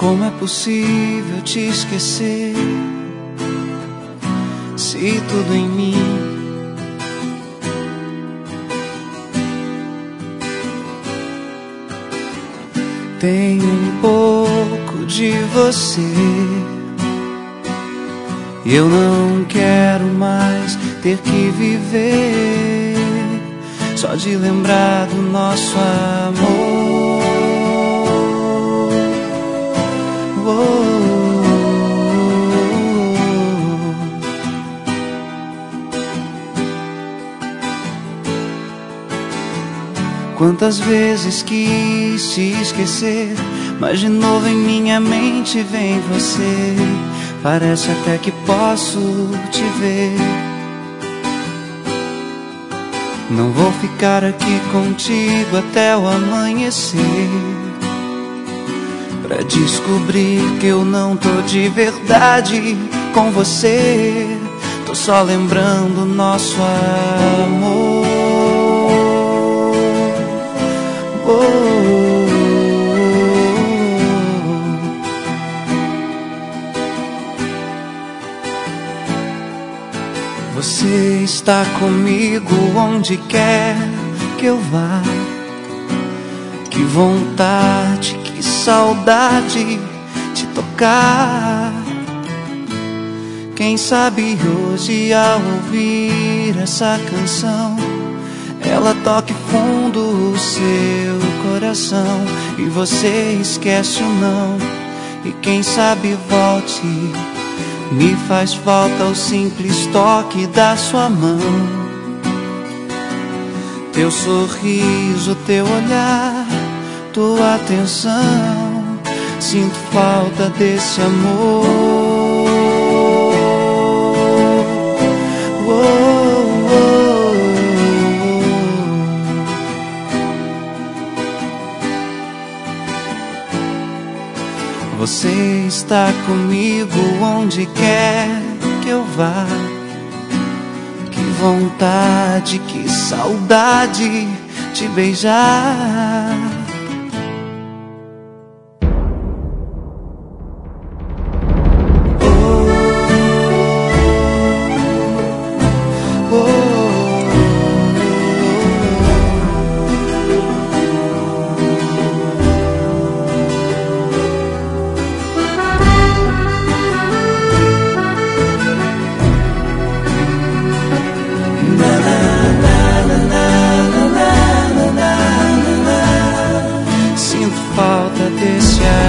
Como é possível te esquecer se tudo em mim tem um pouco de você? Eu não quero mais ter que viver só de lembrar do nosso amor. Quantas vezes quis te esquecer, mas de novo em minha mente vem você. Parece até que posso te ver. Não vou ficar aqui contigo até o amanhecer pra descobrir que eu não tô de verdade com você. Tô só lembrando nosso amor. Você está comigo onde quer que eu vá. Que vontade, que saudade de tocar. Quem sabe hoje ao ouvir essa canção ela toque fundo o seu coração e você esquece o não. E quem sabe volte. Me faz falta o simples toque da sua mão, teu sorriso, teu olhar, tua atenção. Sinto falta desse amor. Você está comigo onde quer que eu vá. Que vontade, que saudade de beijar. Falta desse